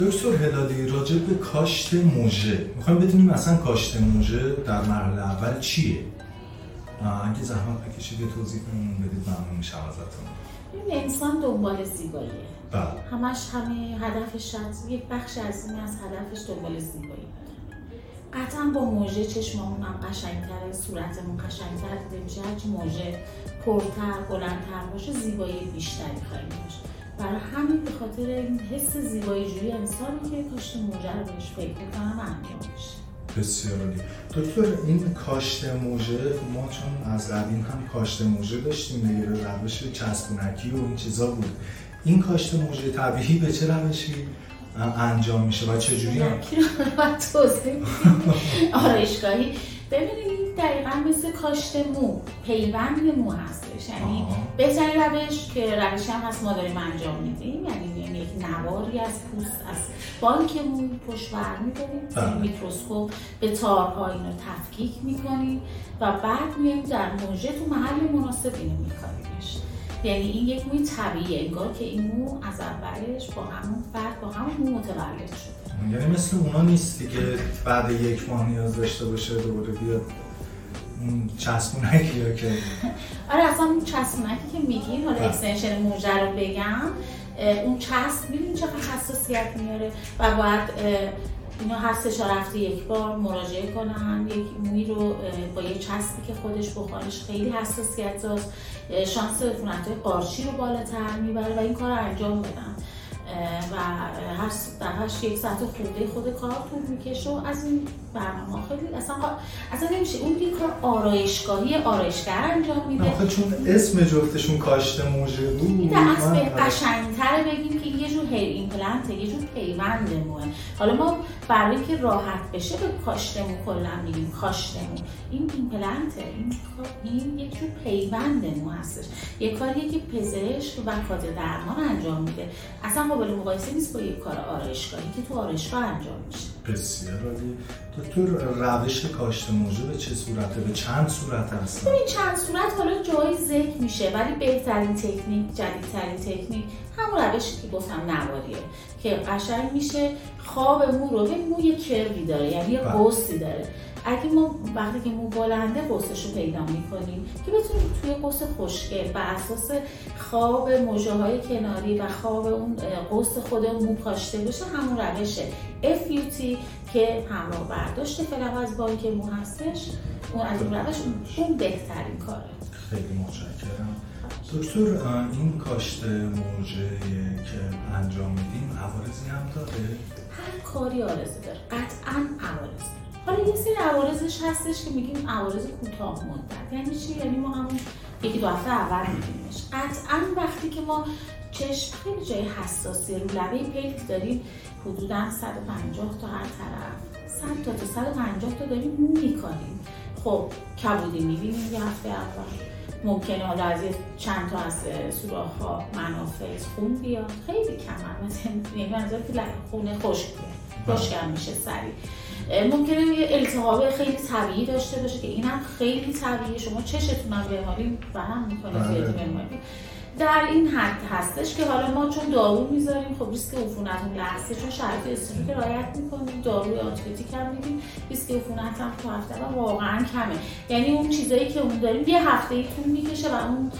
دکتر هلالی راجع به کاشت موژه میخوایم بدونیم اصلا کاشت موژه در مرحله اول چیه؟ اگه زحمت بکشید یه توضیح بدید ممنون میشم ازتون. این انسان دنبال زیباییه. بله. همه هدفش یک بخش عظیمی از هدفش دنبال زیبایی. قطعا با موژه چشممون هم قشنگ‌تره، صورتمون قشنگ‌تر دیده میشه. هرچی موژه پرتر، بلندتر باشه زیبایی بیشتری خواهیم داشت. برای همین به خاطر این حس زیبایی جویی انسانی که کاشت موژه رو بهش فکر می‌کنم انجام میشه. بسیار عالی. دکتر این کاشت موژه ما چون از قدیم هم کاشت موژه داشتیم دیگه، روش چسبونکی و این چیزا بود. این کاشت موژه طبیعی به چه روشی انجام میشه و چجوری توضیح آرایشگاهی؟ ببینید دقیقاً مثل کاشت مو، پیوند مو هستش. یعنی بهترین روش که روشی هم هست ما داریم انجام میدیم، یعنی یک نواری از پوست از بانک مو پشت ور می‌کنیم، میکروسکوپ به تارها اینو تفکیک می‌کنیم و بعد میایم در موژه تو محل مناسب اینو می‌کاریمش. یعنی این یک موی طبیعیه، انگار که این مو از اولش با همون فرد با همون مو متولد شده. یعنی مثل اونا نیستی که بعد یک ماه نیاز داشته باشه دوباره بیاد چسبونکی یا که آره اصلا اون چسبونکی که میگین، حالا اکستنشن موژه رو بگم، اون چسب میبینید چقدر حساسیت میاره و باید اینا هر 3-4 هفته یک بار مراجعه کنن. یک موی رو با یه چسبی که خودش بخارش خیلی حساسیت داشت، شانس عفونت‌های قارچی رو بالاتر میبره و این کار رو انجام بدن و هر دفعهش 1 ساعت خورده خود کار طول میکشه و از این برنامه خیلی اصلا نمیشه اون یه کار آرایشگاهی آرایشگر انجام میده. آخه چون اسم جفتشون کاشت موژه بود میده اصلا قشنگ‌تره بگیم که یه جور هیر ایمپلنته، یه جور پیوند موه. حالا ما برای اینکه راحت بشه به کاشت مو کلا میگیم کاشت مو. این ایمپلنته، این یک جور پیوند مو هستش. یه کاریه که پزشک و کادر درمان انجام میده. اصلا قابل مقایسه نیست با یک کار آرایشگاهی که تو آرایشگاه انجام میشه. بسیار عالی. دکتر روش کاشت موژه به چه صورته؟ به چند صورت هست؟ ببین چند صورت حالا جای ذکر میشه، ولی بهترین تکنیک، جدیدترین تکنیک همون روشی که گفتم نواریه که قشنگ میشه خواب مو رو. به مو یه کروی داره، یعنی یه قوسی داره. اگه ما وقتی که مو بلنده قوسش رو پیدا میکنیم که بتونیم توی قوس خوشگل بر اساس خواب موژه‌های کناری و خواب اون قوس خود مو کاشته بشه، همون روشه FUT که همراه برداشت فلق از بانک مو هستش. اون از اون روش اون بهترین کاره. خیلی متشکرم. دکتر این کاشت موژه که انجام میدیم عوارضی هم داره؟ هر کاری عارضه داره، قطعاً عوارض. حالا یه سری عوارضش هستش که میگیم عوارض کوتاه مدت. یعنی چی؟ یعنی ما همون 1-2 هفته اول می‌بینیمش. قطعاً وقتی که ما چشم خیلی جای حساسی رو لبه پلک داریم، حدوداً 150 تا هر طرف 100 تا 150 تا داریم مو می‌کاریم. خب کبودی می‌بینیم یه هفته اول. ممکنه حالا از چند تا از سوراخ‌ها منافذ خون بیاد، خیلی کمه. مثلا منظور که خون خشک خشکم میشه سریع. ممکنه یه التهاب خیلی طبیعی داشته باشه که اینم خیلی طبیعیه. شما چشتون هم به حالی برهم میکنه زیادی بمونید. در این حد هستش که حالا ما چون دارو میذاریم، خب ریسک عفونت لحظه چون شرایط استروک رعایت میکنیم، داروی آنتیبیوتیک هم میدیم، ریسک عفونت هم تو هفته واقعا کمه. یعنی اون چیزایی که اون داریم یه هفته طول میکشه و اون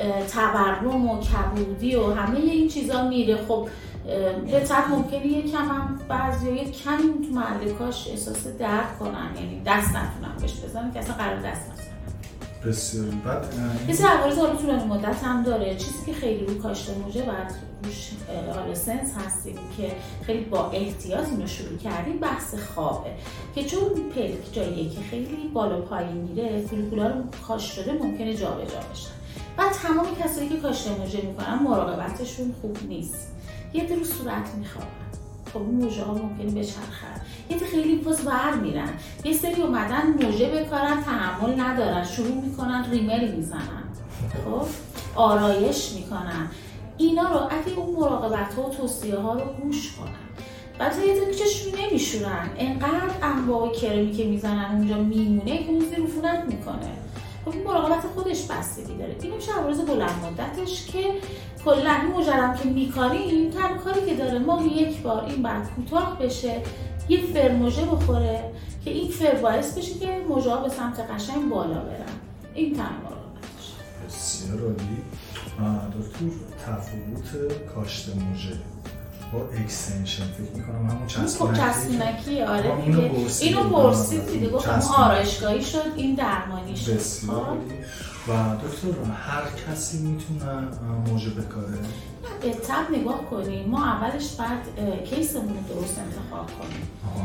تورم و کبودی و همه این چیزا میره. خب بهتر ممکنه یکم هم بعضی یک کمی تو محل کاش احساس درد کنن، یعنی دست نتونن بهش بزنن که اصلا قرار دست نزنن. بسیار بعد یه سری عوارض حالا طولانی مدت هم داره. چیزی که خیلی رو کاشت موژه بعد روش حالا سنس هستیم که خیلی با احتیاط اینو شروع کردیم، بحث خوابه که چون پلک جاییه که خیلی بالا پایین میره، فولیکولا رو کاشت شده ممکنه جابجا بشن. بعد تمام کسایی که کاشت موژه میکنن مراقبتشون خوب نیست. یه در رو صورت میخوابن، خب اون موژه ها ممکنه بچرخن. یه در خیلی پاس بر میرن. یه سری اومدن موژه بکارن تحمل ندارن، شروع میکنن ریمل میزنن، خب آرایش میکنن. اینا رو اگه اون مراقبت ها و توصیه ها رو گوش کنن، بعد یه در چشم نمیشورن، انقدر انواع کرمی که میزنن اونجا میمونه که اون زیر عفونت میکنه. خب این مراقبت خودش بستگی داره. این میشه عوارض بلند مدتش که کلا این مجرم که میکنیم تنها کاری که داره ماهی یک بار این بعد کوتاه بشه، یه فرموژه بخوره که این فر باعث بشه که موجه‌ها به سمت قشنگ بالا برن. این تنها مراقبتش. بسیار عالی. دکتر تفاوت کاشت موژه با اکستنشن فکر میکنم همون چسبونکی آره اینو پرسید دیگه گفتم آرایشگاهی شد این درمانی شد. بسیار عالی. و دکتر هر کسی میتونه موژه بکاره؟ به طب نگاه کنیم، ما اولش باید کیسمون رو درست انتخاب کنیم.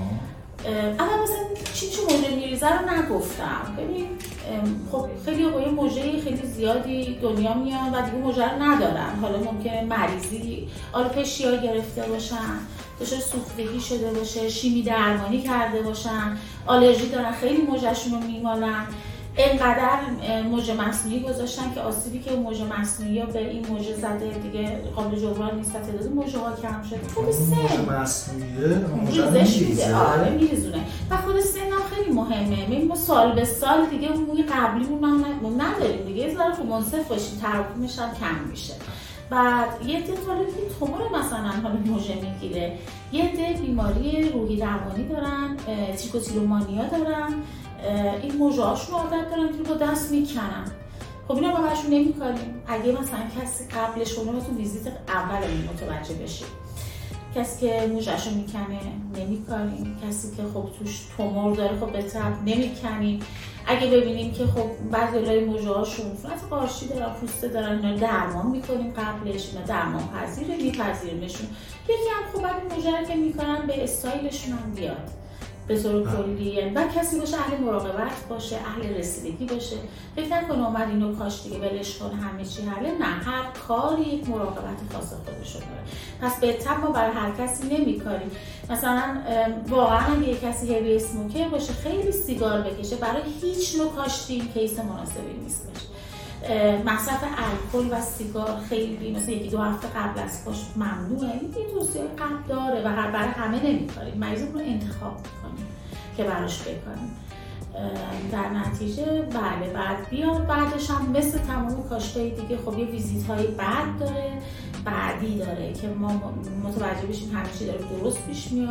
اول مثلا چی موژه میریزه رو نگفتم. ببین خب خیلی با یه موژه خیلی زیادی دنیا میان و دیگه موژه رو ندارن. حالا ممکنه مریضی آلوپشیا گرفته باشن، دچار سوختگی شده باشه، شیمی درمانی کرده باشن، آلرژی دارن، خیلی موژه‌شون رو میمالن، اینقدر موژه مصنوعی گذاشتن که آسیبی که موژه مصنوعی ها به این موژه زده دیگه قابل جبران نیست و تعداد موژه ها کم شده. خود سن موژه مصنوعیه ریزش میده، آره میریزونه و خود سن هم خیلی مهمه. ما سال به سال دیگه موی قبلیمون هم نداریم دیگه، یه ذره خب منصف باشیم، تراکمش هم کم میشه. بعد یه عده طالب که تومور مثلا حالا موژه میگیره، یه عده بیماری روحی روانی دارن، تریکوتیلومانیا دارن، این موژه‌هاشون عادت دارن که با دست میکنن. خب اینا ما براشون نمی‌کنیم. اگه مثلا کسی قبلش اونو تو ویزیت اولمون متوجه بشیم کسی که موژه‌شو میکنه نمی‌کنیم، کسی که خب توش تومور داره خب به طب نمی‌کنیم. اگه ببینیم که خب بعضی موژه‌هاشون فقط قارچی دارن، پوسته دارن، اینا درمان می‌کنیم قبلش، اینا درمان پذیره می‌پذیریمشون. یکی هم خب بعد موژه رو که می‌کنن به استایلشون هم بیاد به طور کلی و کسی باشه اهل مراقبت باشه، اهل رسیدگی باشه، فکر نکنه اومد اینو کاش دیگه ولش کن همه چی حله. نه، هر کاری یک مراقبت خاص خودشو داره. پس به طب ما برای هر کسی نمی‌کاریم. مثلا واقعا اگه یک کسی هیوی اسموکر باشه خیلی سیگار بکشه، برای هیچ نوع کاشتی این کیس مناسبی نیست باشه. مصرف الکل و سیگار خیلی مثلا یکی دو هفته قبل از کاشت ممنوعه. این توصیه قبل داره و برای همه نمی‌کاریم. مریضمون رو انتخاب می‌کنیم که براش بکنیم. در نتیجه بله بعد بیاد، بعدش هم مثل تمام کاشت‌های دیگه خب یه ویزیت‌های بعد داره، بعدی داره که ما متوجه بشیم همه چی داره درست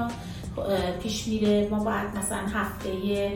پیش میره. ما باید مثلا هفته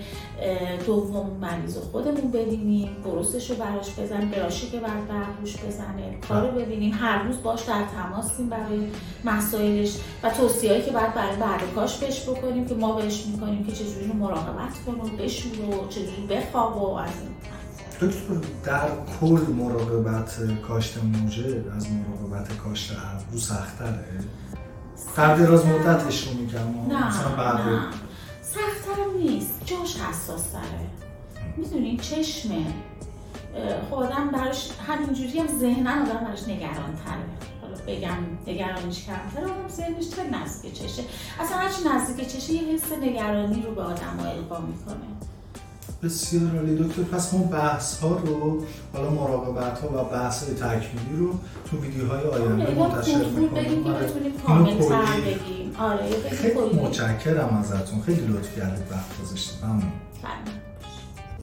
دوم مریض رو خودمون ببینیم، برسش رو براش بزنیم، براشی که باید روش بزنه، کار رو ببینیم، هر روز باش در تماسیم برای مسائلش و توصیه‌ای که باید برای بعد کاش بهش بکنیم که ما بهش میکنیم که چجوری رو مراقبت کنه، بشوره، چجوری بخوابه و از این. دکتر در کل مراقبت کاشت موژه از مراقبت کاشت ابرو سخت‌تره؟ در دراز مدتش رو میگم مثلا بعد نه سخت‌تر نیست، جاش حساس‌تره. میدونین چشمه خب آدم براش همینجوری هم ذهناً آدم براش نگران‌تره. حالا بگم نگرانیش کمتره، آدم ذهنش تا نزدیک چشه، اصلا هرچی نزدیک چشه یه حس نگرانی رو به آدم القا میکنه. بسیار عالی دکتر. پس ما بحث ها رو حالا مراقبت ها و بحث های تکمیلی رو تو ویدیوهای آینده منتشر میکنیم که بتونیم کامل‌تر بگیم. آره خیلی متشکرم ازتون، خیلی لطف کردید وقت گذاشتید. ممنون.